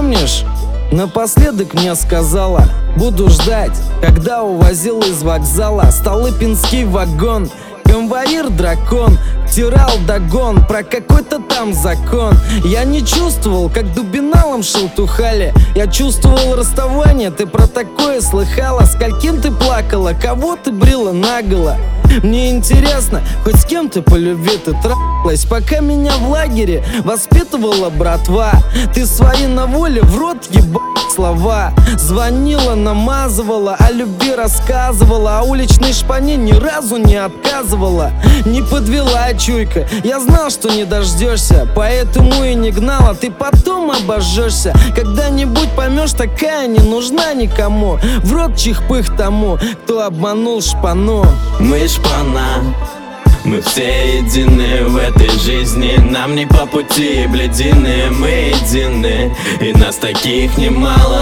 помнишь? Напоследок мне сказала: буду ждать, когда увозил из вокзала Столыпинский вагон. Конвоир-дракон втирал догон про какой-то там закон. Я не чувствовал, как дубиналом шелтухали. Я чувствовал расставание, ты про такое слыхала? Скольким ты плакала, кого ты брила наголо? Мне интересно, хоть с кем ты по любви ты трахалась, пока меня в лагере воспитывала братва. Ты свои на воле в рот ебать слова. Звонила, намазывала, о любви рассказывала, а уличной шпане ни разу не отказывала. Не подвела чуйка, я знал, что не дождешься, поэтому и не гнала. Ты потом обожжешься, когда-нибудь поймешь, такая не нужна никому. В рот чих-пых тому, кто обманул шпану. Мы шпана, мы все едины в этой жизни. Нам не по пути, бледины, мы едины, и нас таких немало.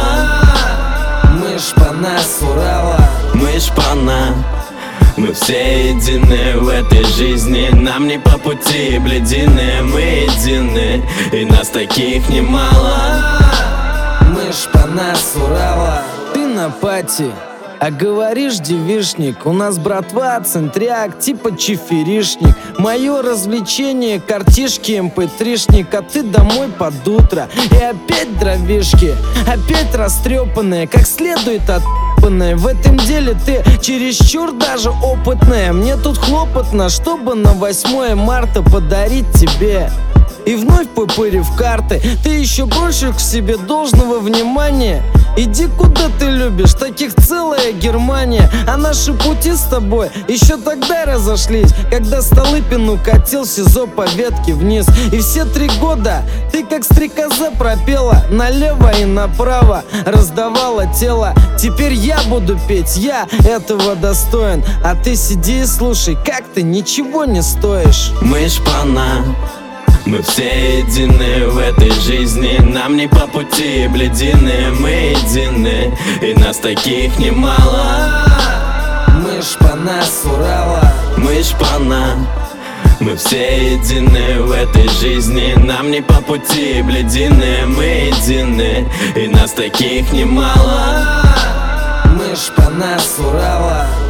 Мы шпана с Урала, мы шпана, мы все едины в этой жизни. Нам не по пути, бледины, мы едины, и нас таких немало. мы шпана с Урала. Ты на пати, а говоришь девишник. У нас братва центряк, типа чиферишник. Мое развлечение картишки mp3-шник, а ты домой под утро. И опять дровишки, опять растрепанные, как следует отъебанные. В этом деле ты чересчур даже опытная. Мне тут хлопотно, чтобы на 8 марта подарить тебе. И вновь попырив карты, ты еще больше к себе должного внимания. Иди куда ты любишь, таких целая Германия. А наши пути с тобой еще тогда разошлись, когда Столыпин укатил в СИЗО по ветке вниз. И все 3 года ты как стрекоза пропела, налево и направо раздавала тело. Теперь я буду петь, я этого достоин, а ты сиди и слушай, как ты ничего не стоишь. Мы шпана, мы все едины в этой жизни. Нам не по пути, бледины, мы едины, и нас таких немало. Мы шпана с Урала, мы шпана, мы все едины в этой жизни. Нам не по пути, бледины, мы едины, и нас таких немало. мы шпана с Урала.